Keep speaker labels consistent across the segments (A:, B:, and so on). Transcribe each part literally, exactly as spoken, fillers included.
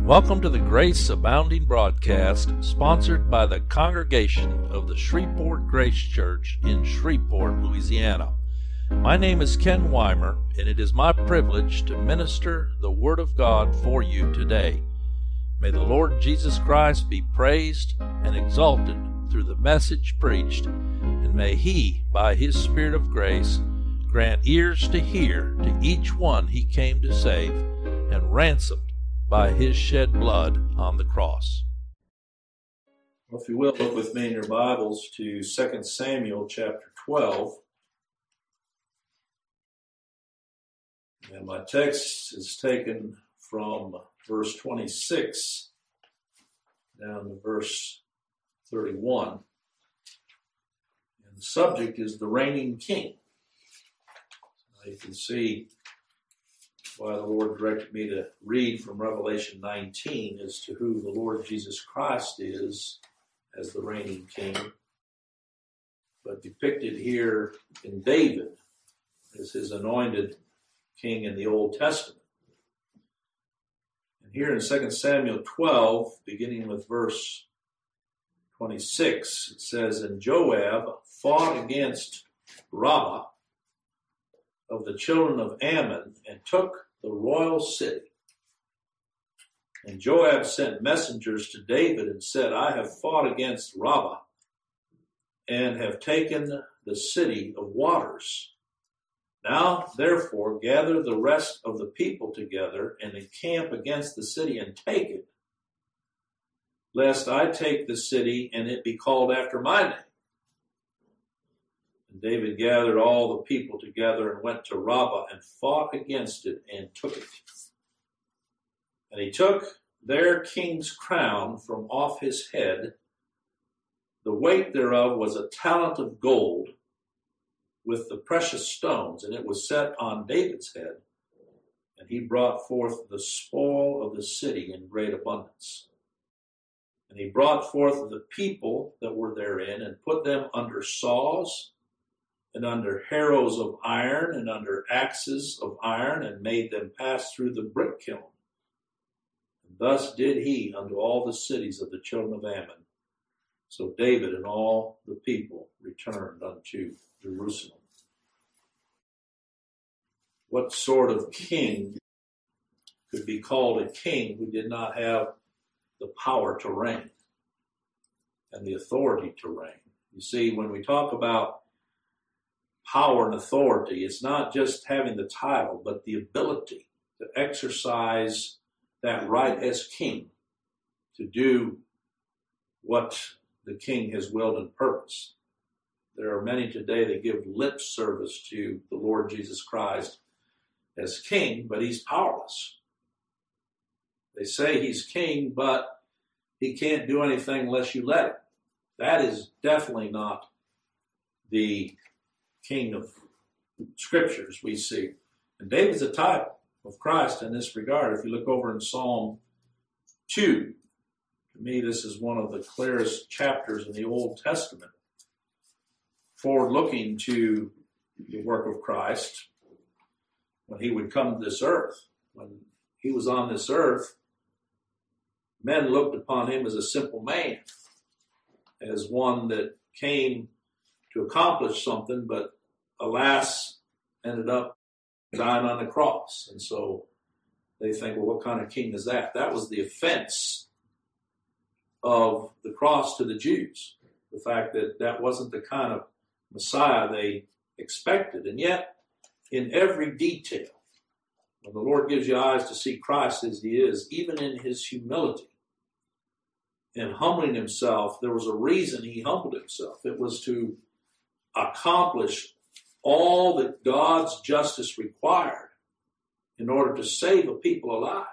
A: Welcome to the Grace Abounding broadcast, sponsored by the congregation of the Shreveport Grace Church in Shreveport, Louisiana. My name is Ken Weimer, and it is my privilege to minister the Word of God for you today. May the Lord Jesus Christ be praised and exalted through the message preached, and may He, by His Spirit of grace, grant ears to hear to each one He came to save, and ransomed by His shed blood on the cross. Well, if you will, look with me in your Bibles to Second Samuel chapter twelve. And my text is taken from verse twenty-six down to verse thirty-one. And the subject is the reigning king. Now you can see why the Lord directed me to read from Revelation nineteen as to who the Lord Jesus Christ is as the reigning king, but depicted here in David as his anointed king in the Old Testament. And here in Second Samuel twelve, beginning with verse twenty-six, it says, "And Joab fought against Rabbah of the children of Ammon, and took the royal city. And Joab sent messengers to David and said, I have fought against Rabbah, and have taken the city of waters. Now, therefore, gather the rest of the people together, and encamp against the city, and take it, lest I take the city, and it be called after my name. And David gathered all the people together and went to Rabbah and fought against it and took it. And he took their king's crown from off his head. The weight thereof was a talent of gold with the precious stones, and it was set on David's head. And he brought forth the spoil of the city in great abundance. And he brought forth the people that were therein, and put them under saws, and under harrows of iron, and under axes of iron, and made them pass through the brick kiln. And thus did he unto all the cities of the children of Ammon. So David and all the people returned unto Jerusalem." What sort of king could be called a king who did not have the power to reign and the authority to reign? You see, when we talk about power and authority, it's not just having the title, but the ability to exercise that right as king, to do what the king has willed and purposed. There are many today that give lip service to the Lord Jesus Christ as king, but he's powerless. They say he's king, but he can't do anything unless you let him. That is definitely not the king of scriptures we see. And David's a type of Christ in this regard. If you look over in Psalm two, to me this is one of the clearest chapters in the Old Testament, forward looking to the work of Christ when he would come to this earth. When he was on this earth, men looked upon him as a simple man, as one that came to accomplish something, but alas, ended up dying on the cross. And so they think, well, what kind of king is that? That was the offense of the cross to the Jews, the fact that that wasn't the kind of Messiah they expected. And yet, in every detail, when the Lord gives you eyes to see Christ as he is, even in his humility and humbling himself, there was a reason he humbled himself. It was to accomplish all that God's justice required in order to save a people alive.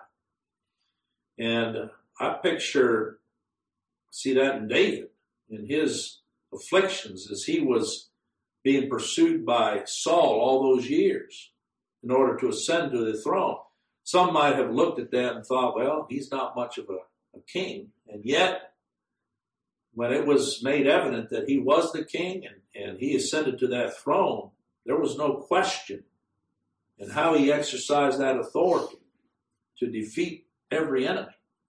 A: And I picture, see that in David, in his afflictions as he was being pursued by Saul all those years in order to ascend to the throne. Some might have looked at that and thought, well, he's not much of a, a king. And yet, when it was made evident that he was the king and, and he ascended to that throne, there was no question in how he exercised that authority to defeat every enemy.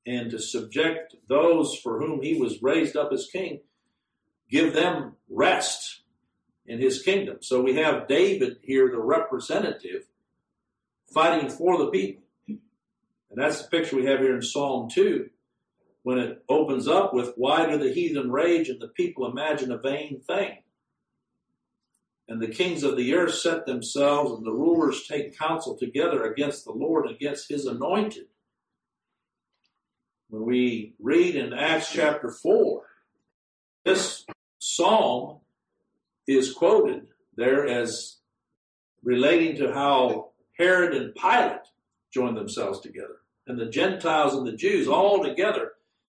A: and to subject those for whom he was raised up as king, give them rest in his kingdom. So we have David here, the representative, fighting for the people. And that's the picture we have here in Psalm two, when it opens up with, why do the heathen rage and the people imagine a vain thing? And the kings of the earth set themselves, and the rulers take counsel together against the Lord and against his anointed. When we read in Acts chapter four, this psalm is quoted there as relating to how Herod and Pilate joined themselves together, and the Gentiles and the Jews all together.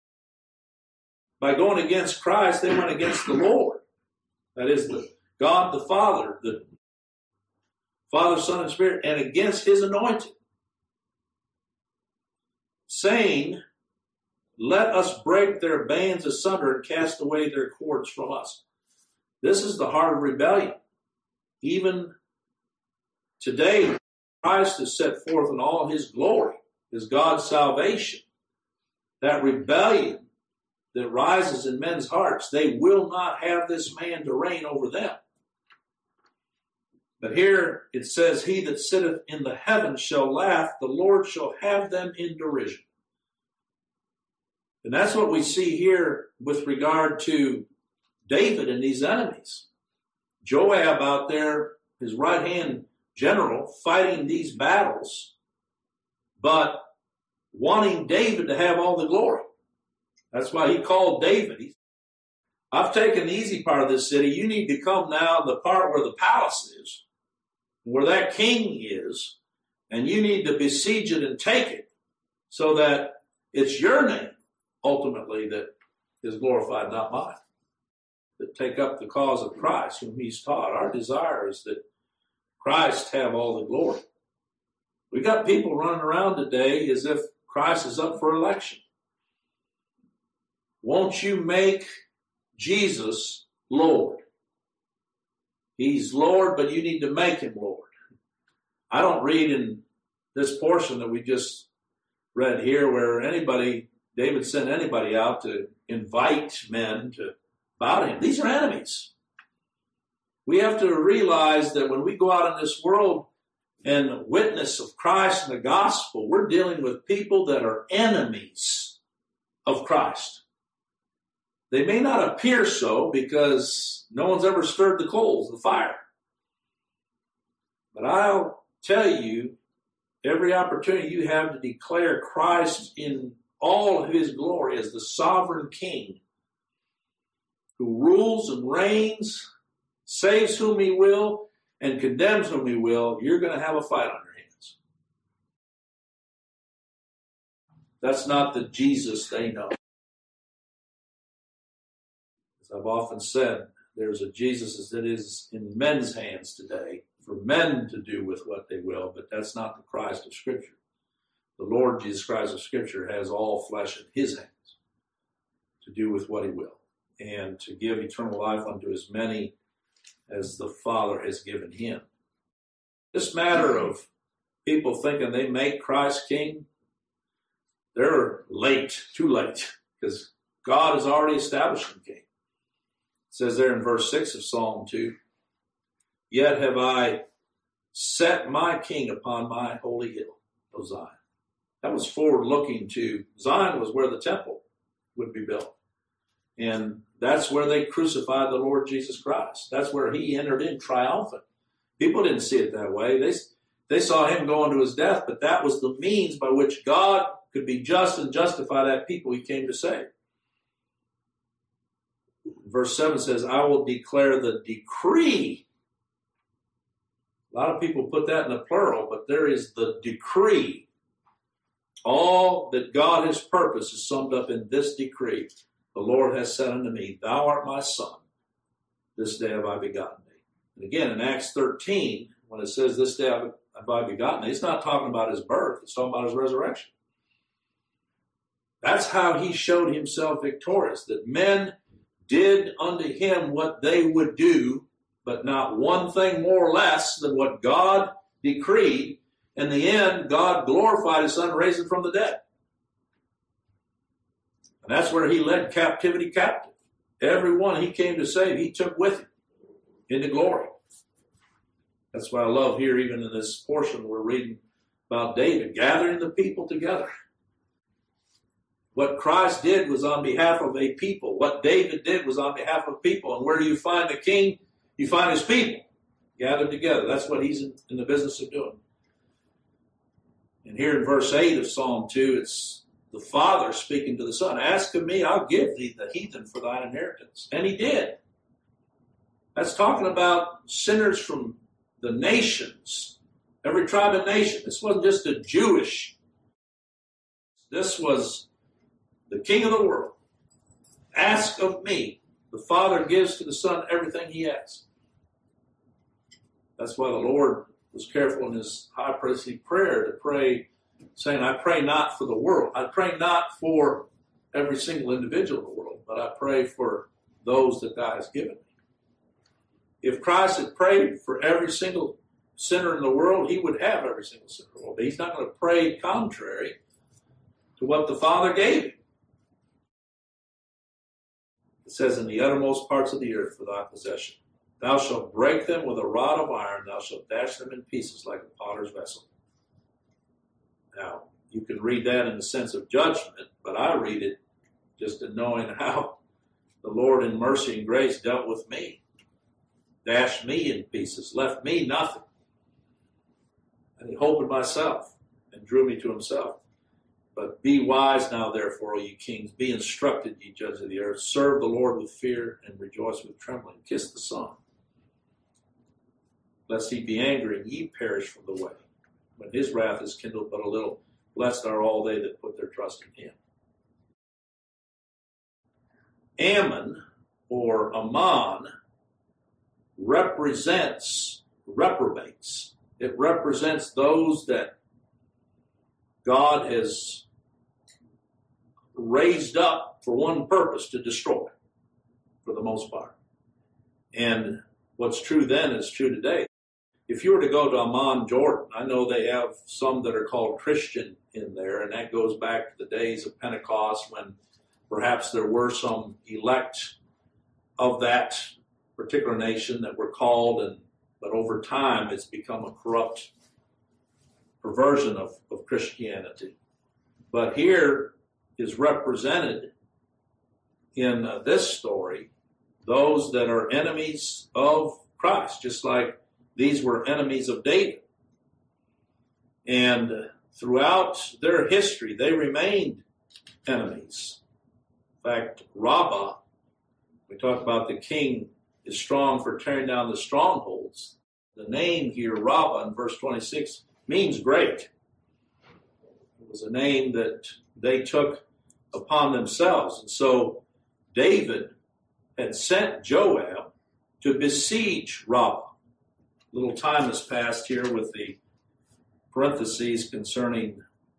A: By going against Christ, they went against the Lord. That is, the God the Father, the Father, Son, and Spirit, and against his anointed, saying, let us break their bands asunder and cast away their cords from us. This is the heart of rebellion. Even today, Christ is set forth in all his glory, is God's salvation. That rebellion that rises in men's hearts, they will not have this man to reign over them. But here it says, he that sitteth in the heavens shall laugh, the Lord shall have them in derision. And that's what we see here with regard to David and these enemies. Joab out there, his right-hand general, fighting these battles, but wanting David to have all the glory. That's why he called David. He, I've taken the easy part of this city. You need to come now the part where the palace is, where that king is, and you need to besiege it and take it so that it's your name ultimately that is glorified, not mine. That take up the cause of Christ, whom he's taught. Our desire is that Christ have all the glory. We got people running around today as if Christ is up for election. Won't you make Jesus Lord? He's Lord, but you need to make him Lord. I don't read in this portion that we just read here where anybody, David sent anybody out to invite men to bow to him. These are enemies. We have to realize that when we go out in this world and witness of Christ and the gospel, we're dealing with people that are enemies of Christ. They may not appear so because no one's ever stirred the coals, the fire. But I'll tell you, every opportunity you have to declare Christ in all of his glory as the sovereign king who rules and reigns, saves whom he will, and condemns whom he will, you're going to have a fight on your hands. That's not the Jesus they know. As I've often said, there's a Jesus that is in men's hands today for men to do with what they will, but that's not the Christ of Scripture. The Lord Jesus Christ of Scripture has all flesh in his hands to do with what he will, and to give eternal life unto as many as the Father has given him. This matter of people thinking they make Christ king, they're late, too late, because God has already established him king. It says there in verse six of Psalm two, yet have I set my king upon my holy hill, O Zion. That was forward looking to, Zion was where the temple would be built. And that's where they crucified the Lord Jesus Christ. That's where he entered in triumphant. People didn't see it that way. They, they saw him going to his death, but that was the means by which God could be just and justify that people he came to save. Verse seven says, I will declare the decree. A lot of people put that in the plural, but there is the decree. All that God has purposed is summed up in this decree. The Lord has said unto me, thou art my son. This day have I begotten thee. And again, in Acts thirteen, when it says this day have I begotten thee, it's not talking about his birth. It's talking about his resurrection. That's how he showed himself victorious, that men did unto him what they would do, but not one thing more or less than what God decreed. In the end, God glorified his son, raised him from the dead. And that's where he led captivity captive. Every one he came to save, he took with him into glory. That's why I love here, even in this portion we're reading about David, gathering the people together. What Christ did was on behalf of a people. What David did was on behalf of people. And where do you find the king? You find his people gathered together. That's what he's in, in the business of doing. And here in verse eight of Psalm two, it's the Father speaking to the Son. Ask of me, I'll give thee the heathen for thine inheritance. And he did. That's talking about sinners from the nations, every tribe and nation. This wasn't just a Jewish. This was the King of the world. Ask of me. The Father gives to the Son everything he asks. That's why the Lord was careful in his high priestly prayer to pray, saying, I pray not for the world. I pray not for every single individual in the world, but I pray for those that God has given me. If Christ had prayed for every single sinner in the world, he would have every single sinner in the world. But he's not going to pray contrary to what the Father gave him. It says, in the uttermost parts of the earth for thy possession. Thou shalt break them with a rod of iron. Thou shalt dash them in pieces like a potter's vessel. Now, you can read that in the sense of judgment, but I read it just in knowing how the Lord in mercy and grace dealt with me. Dashed me in pieces, left me nothing. And he opened myself and drew me to himself. But be wise now, therefore, O ye kings. Be instructed, ye judges of the earth. Serve the Lord with fear and rejoice with trembling. Kiss the Son, lest he be angry and ye perish from the way. When his wrath is kindled but a little, blessed are all they that put their trust in him. Ammon, or Ammon, represents reprobates. It represents those that God has raised up for one purpose, to destroy, for the most part. And what's true then is true today. If you were to go to Amman, Jordan, I know they have some that are called Christian in there, and that goes back to the days of Pentecost when perhaps there were some elect of that particular nation that were called, and but over time it's become a corrupt perversion of, of Christianity. But here is represented in uh, this story those that are enemies of Christ, just like these were enemies of David. And throughout their history, they remained enemies. In fact, Rabbah, we talk about the king is strong for tearing down the strongholds. The name here, Rabbah, in verse twenty-six, means great. It was a name that they took upon themselves. And so David had sent Joab to besiege Rabbah. A little time has passed here with the parentheses concerning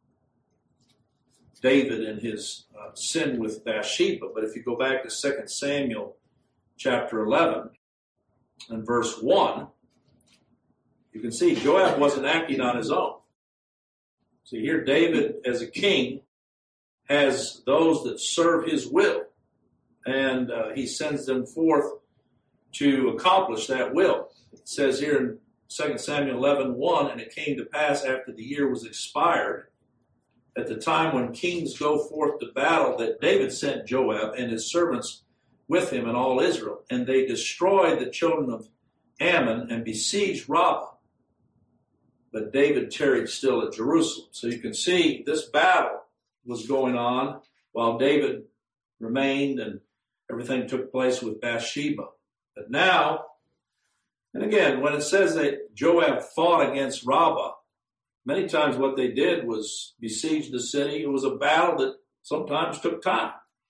A: David and his uh, sin with Bathsheba. But if you go back to Second Samuel chapter eleven and verse one, you can see Joab wasn't acting on his own. See, here David, as a king, has those that serve his will, and uh, he sends them forth to accomplish that will. It says here in Second Samuel eleven one, and it came to pass after the year was expired, at the time when kings go forth to battle, that David sent Joab and his servants with him and all Israel, and they destroyed the children of Ammon and besieged Rabbah. But David tarried still at Jerusalem. So you can see this battle was going on while David remained and everything took place with Bathsheba. But now, and again, when it says that Joab fought against Rabbah, many times what they did was besiege the city. It was a battle that sometimes took time.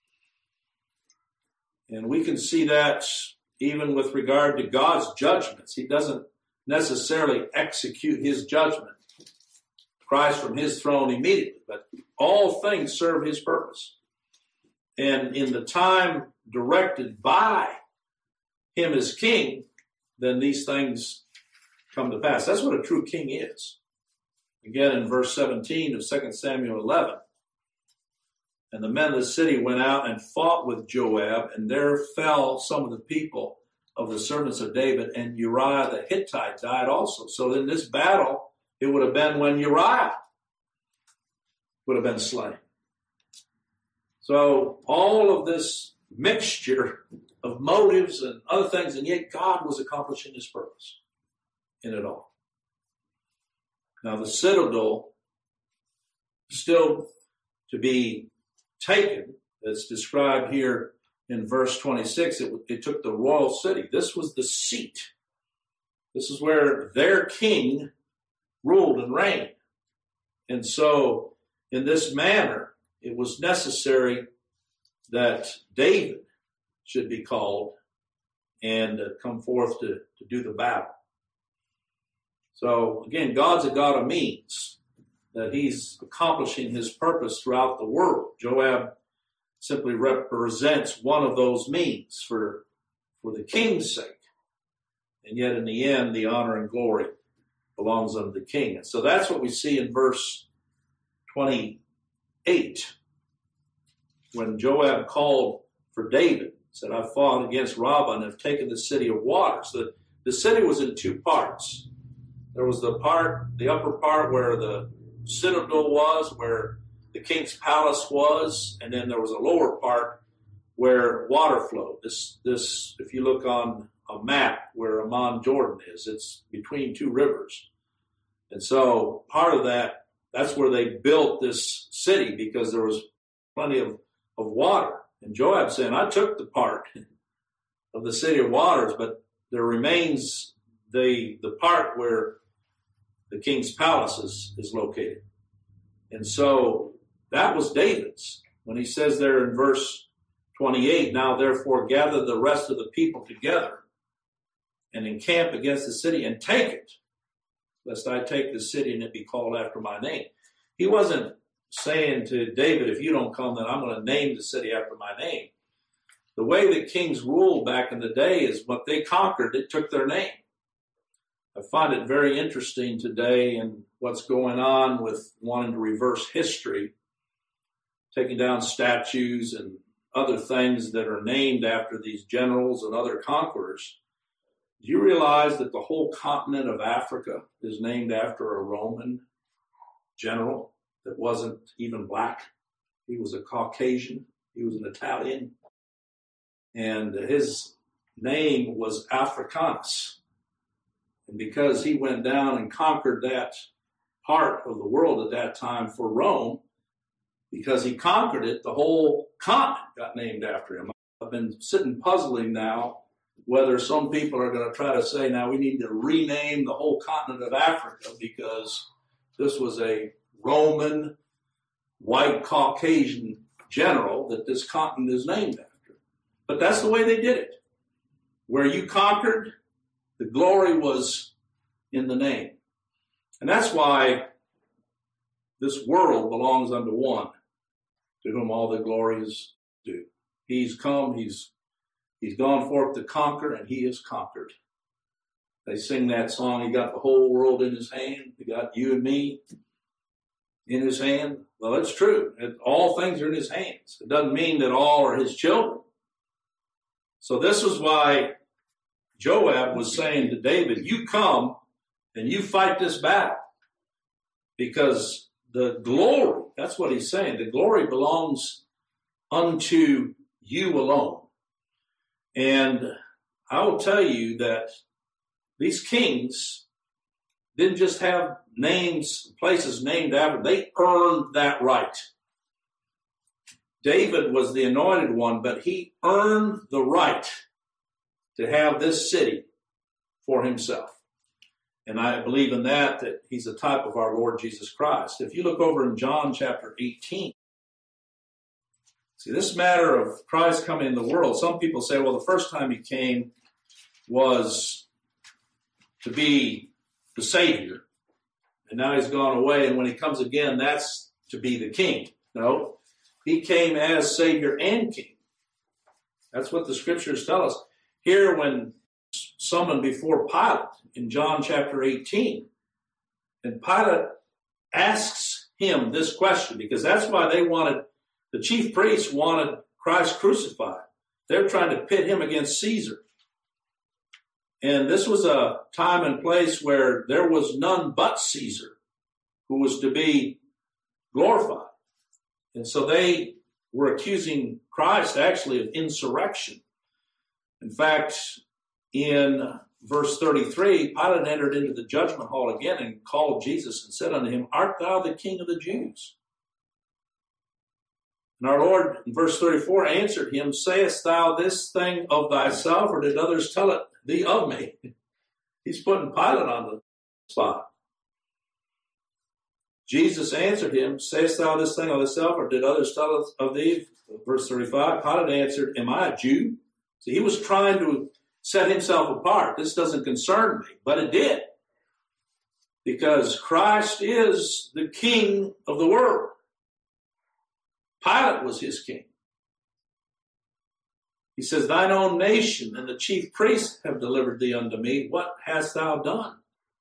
A: And we can see that even with regard to God's judgments. He doesn't necessarily execute his judgment, Christ from his throne immediately, but all things serve his purpose. And in the time directed by him as king, then these things come to pass. That's what a true king is. Again, in verse seventeen of Second Samuel eleven, And the men of the city went out and fought with Joab, and there fell some of the people of the servants of David, and Uriah the Hittite died also. So in this battle, it would have been when Uriah would have been slain. So all of this mixture of motives and other things, and yet God was accomplishing his purpose in it all. Now the citadel still to be taken, as described here in verse twenty-six, it, it took the royal city. This was the seat. This is where their king ruled and reigned. And so in this manner, it was necessary that David should be called and uh, come forth to, to do the battle. So again, God's a God of means, that he's accomplishing his purpose throughout the world. Joab simply represents one of those means for, for the king's sake. And yet in the end, the honor and glory belongs unto the king. And so that's what we see in verse twenty-eight. When Joab called for David, said, I fought against Rabbah and have taken the city of waters. The, the city was in two parts. There was the part, the upper part where the citadel was, where the king's palace was, and then there was a lower part where water flowed. This, this, if you look on a map where Amman, Jordan is, it's between two rivers. And so part of that, that's where they built this city, because there was plenty of, of water. And Joab saying, I took the part of the city of waters, but there remains the, the part where the king's palace is, is located. And so that was David's. When he says there in verse twenty-eight, now therefore gather the rest of the people together and encamp against the city and take it, lest I take the city and it be called after my name. He wasn't saying to David, if you don't come, then I'm going to name the city after my name. The way that kings ruled back in the day is what they conquered, it took their name. I find it very interesting today in what's going on with wanting to reverse history, taking down statues and other things that are named after these generals and other conquerors. Do you realize that the whole continent of Africa is named after a Roman general that wasn't even black? He was a Caucasian. He was an Italian. And his name was Africanus. And because he went down and conquered that part of the world at that time for Rome, because he conquered it, the whole continent got named after him. I've been sitting puzzling now whether some people are going to try to say, now we need to rename the whole continent of Africa because this was a Roman, white Caucasian general that this continent is named after. But that's the way they did it. Where you conquered, the glory was in the name. And that's why this world belongs unto one, to whom all the glory is due. He's come, he's he's gone forth to conquer, and he has conquered. They sing that song, he got the whole world in his hand. He got you and me in his hand. Well, it's true. It, all things are in his hands. It doesn't mean that all are his children. So this is why Joab was saying to David, you come and you fight this battle. Because the glory, that's what he's saying, the glory belongs unto you alone. And I will tell you that these kings didn't just have names, places named after them. They earned that right. David was the anointed one, but he earned the right to have this city for himself. And I believe in that, that he's a type of our Lord Jesus Christ. If you look over in John chapter eighteen, see, this matter of Christ coming in the world, some people say, well, the first time he came was to be the Savior, and now he's gone away, and when he comes again, that's to be the King. No, he came as Savior and King. That's what the Scriptures tell us. Here, when summoned before Pilate in John chapter eighteen, and Pilate asks him this question, because that's why they wanted The chief priests wanted Christ crucified. They were trying to pit him against Caesar. And this was a time and place where there was none but Caesar who was to be glorified. And so they were accusing Christ actually of insurrection. In fact, in verse thirty-three, Pilate entered into the judgment hall again and called Jesus and said unto him, Art thou the King of the Jews? And our Lord, in verse thirty-four, answered him, Sayest thou this thing of thyself, or did others tell it thee of me? He's putting Pilate on the spot. Jesus answered him, Sayest thou this thing of thyself, or did others tell it of thee? Verse thirty-five, Pilate answered, Am I a Jew? So he was trying to set himself apart. This doesn't concern me, but it did. Because Christ is the King of the world. Pilate was his king. He says, Thine own nation and the chief priests have delivered thee unto me. What hast thou done?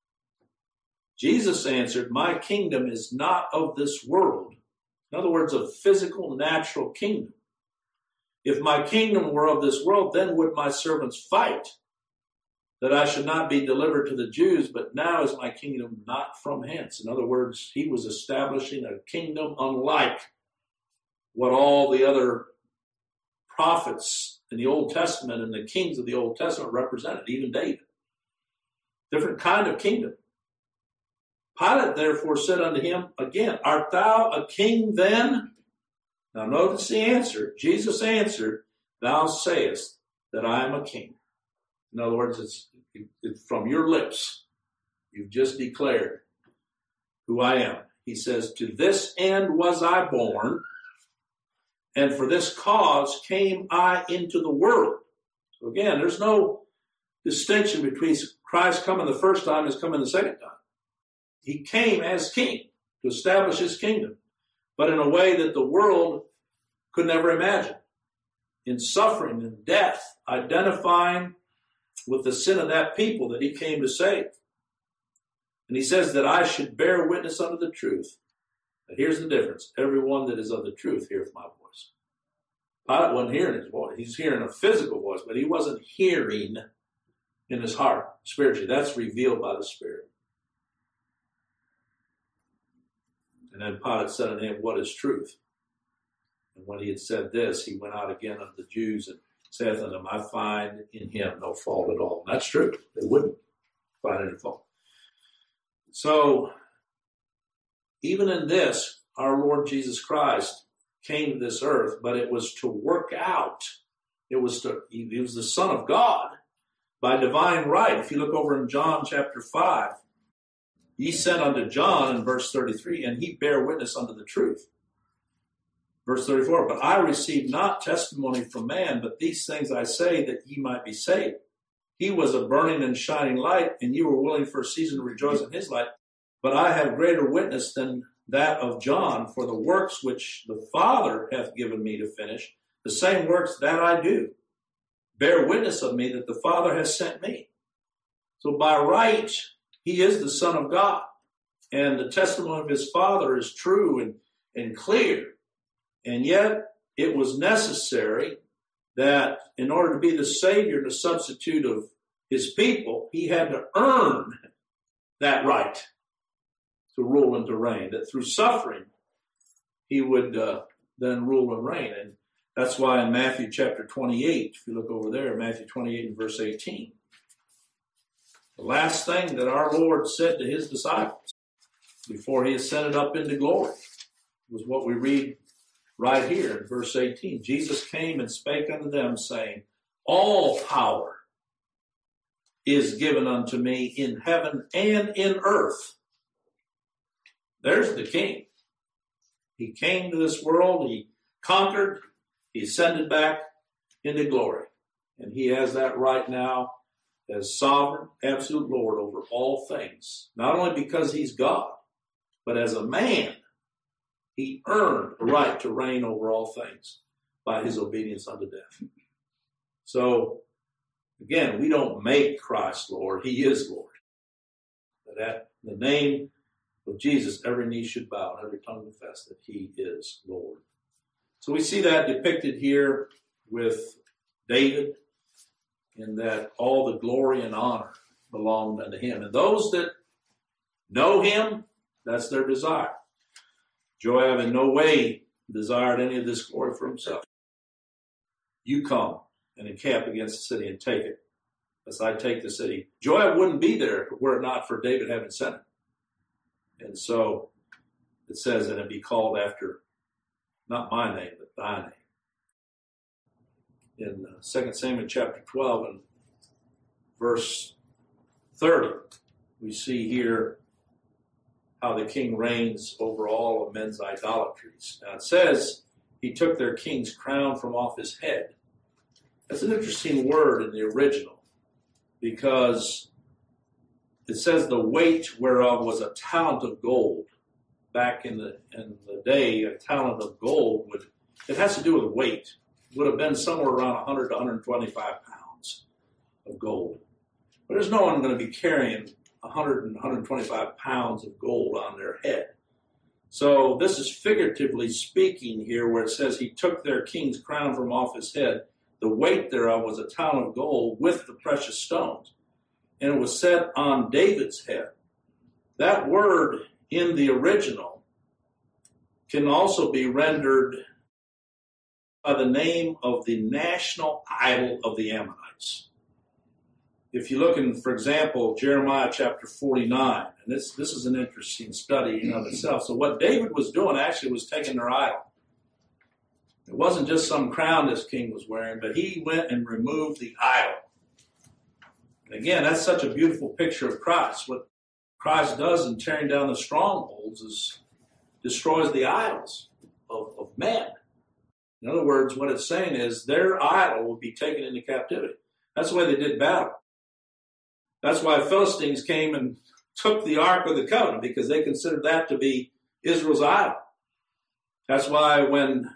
A: Jesus answered, My kingdom is not of this world. In other words, a physical, natural kingdom. If my kingdom were of this world, then would my servants fight, that I should not be delivered to the Jews, but now is my kingdom not from hence. In other words, he was establishing a kingdom unlike what all the other prophets in the Old Testament and the kings of the Old Testament represented, even David. Different kind of kingdom. Pilate therefore said unto him again, Art thou a king then? Now notice the answer. Jesus answered, Thou sayest that I am a king. In other words, it's, it's from your lips. You've just declared who I am. He says, To this end was I born, and for this cause came I into the world. So again, there's no distinction between Christ coming the first time and coming the second time. He came as king to establish his kingdom, but in a way that the world could never imagine. In suffering and death, identifying with the sin of that people that he came to save. And he says that I should bear witness unto the truth. But here's the difference. Everyone that is of the truth heareth my voice. Pilate wasn't hearing his voice. He's hearing a physical voice, but he wasn't hearing in his heart spiritually. That's revealed by the Spirit. And then Pilate said unto him, What is truth? And when he had said this, he went out again unto the Jews and saith unto them, I find in him no fault at all. And that's true. They wouldn't find any fault. So, even in this, our Lord Jesus Christ came to this earth, but it was to work out. It was to, he was the Son of God by divine right. If you look over in John chapter five, he sent unto John in verse thirty-three, and he bare witness unto the truth. Verse thirty-four, But I received not testimony from man, but these things I say that ye might be saved. He was a burning and shining light, and ye were willing for a season to rejoice in his light. But I have greater witness than that of John, for the works which the Father hath given me to finish, the same works that I do, bear witness of me that the Father has sent me. So by right, he is the Son of God, and the testimony of his Father is true and, and clear. And yet, it was necessary that in order to be the Savior, the substitute of his people, he had to earn that right to rule and to reign. That through suffering, he would uh, then rule and reign. And that's why in Matthew chapter twenty-eight, if you look over there, Matthew twenty-eight and verse eighteen, the last thing that our Lord said to his disciples before he ascended up into glory was what we read right here in verse eighteen. Jesus came and spake unto them, saying, All power is given unto me in heaven and in earth. There's the king. He came to this world, he conquered, he ascended back into glory. And he has that right now as sovereign, absolute Lord over all things. Not only because he's God, but as a man, he earned the right to reign over all things by his obedience unto death. So, again, we don't make Christ Lord. He is Lord. But at the name of Jesus, every knee should bow and every tongue confess that he is Lord. So we see that depicted here with David, in that all the glory and honor belonged unto him. And those that know him, that's their desire. Joab in no way desired any of this glory for himself. You come and encamp against the city and take it, lest I take the city. Joab wouldn't be there were it not for David having sent him. And so it says that it be called after not my name, but thy name. In uh, Second Samuel chapter twelve and verse thirty, we see here how the king reigns over all of men's idolatries. Now it says he took their king's crown from off his head. That's an interesting word in the original, because it says the weight whereof was a talent of gold. Back in the in the day, a talent of gold would, it has to do with weight, would have been somewhere around one hundred to one hundred twenty-five pounds of gold. But there's no one going to be carrying one hundred and one hundred twenty-five pounds of gold on their head. So this is figuratively speaking here, where it says he took their king's crown from off his head. The weight thereof was a talent of gold with the precious stones, and it was set on David's head. That word in the original can also be rendered by the name of the national idol of the Ammonites. If you look in, for example, Jeremiah chapter forty-nine, and this, this is an interesting study in and of itself. So what David was doing actually was taking their idol. It wasn't just some crown this king was wearing, but he went and removed the idol. And again, that's such a beautiful picture of Christ. What Christ does in tearing down the strongholds is destroys the idols of, of men. In other words, what it's saying is their idol will be taken into captivity. That's the way they did battle. That's why Philistines came and took the Ark of the Covenant, because they considered that to be Israel's idol. That's why when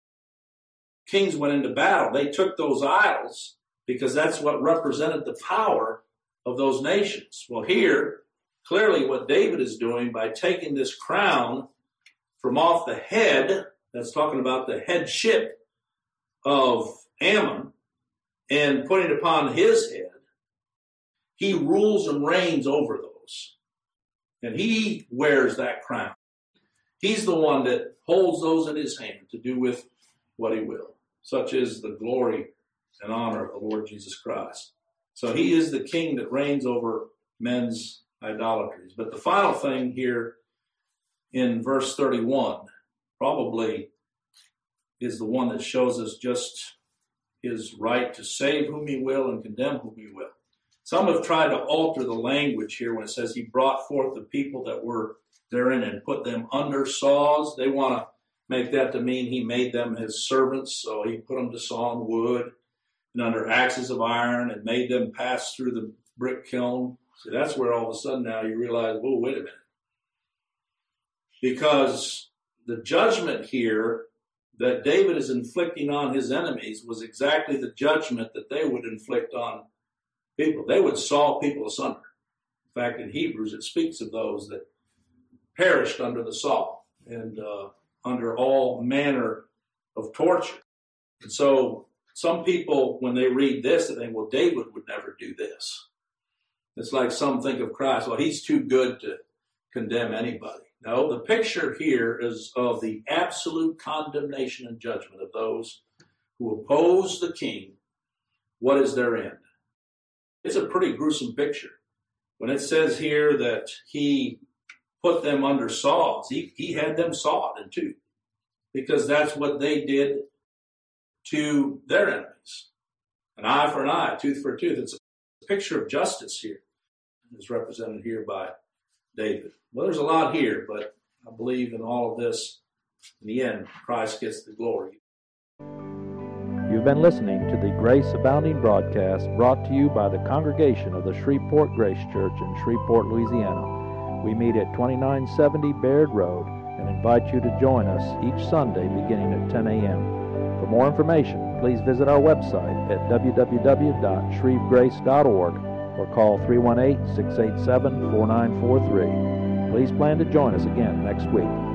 A: kings went into battle, they took those idols, because that's what represented the power of those nations. Well, here, clearly what David is doing by taking this crown from off the head, that's talking about the headship of Ammon, and putting it upon his head, he rules and reigns over those. And he wears that crown. He's the one that holds those in his hand to do with what he will. Such is the glory and honor of the Lord Jesus Christ. So he is the king that reigns over men's idolatries. But the final thing here in verse thirty-one probably is the one that shows us just his right to save whom he will and condemn whom he will. Some have tried to alter the language here when it says he brought forth the people that were therein and put them under saws. They want to make that to mean he made them his servants, so he put them to sawing wood and under axes of iron and made them pass through the brick kiln. See, that's where all of a sudden now you realize, oh, wait a minute. Because the judgment here that David is inflicting on his enemies was exactly the judgment that they would inflict on people. They would saw people asunder. In fact, in Hebrews, it speaks of those that perished under the saw and uh, under all manner of torture. And so some people, when they read this, they think, well, David would never do this. It's like some think of Christ, well, he's too good to condemn anybody. No, the picture here is of the absolute condemnation and judgment of those who oppose the king. What is their end? It's a pretty gruesome picture. When it says here that he put them under saws, he, he had them sawed in two, because that's what they did to their enemies. An eye for an eye, tooth for a tooth. It's a picture of justice here. It's represented here by David. Well, there's a lot here, but I believe in all of this, in the end, Christ gets the glory.
B: You've been listening to the Grace Abounding broadcast brought to you by the congregation of the Shreveport Grace Church in Shreveport, Louisiana. We meet at twenty-nine seventy Baird Road and invite you to join us each Sunday beginning at ten a.m. For more information, please visit our website at w w w dot shreve grace dot org or call three one eight, six eight seven, four nine four three. Please plan to join us again next week.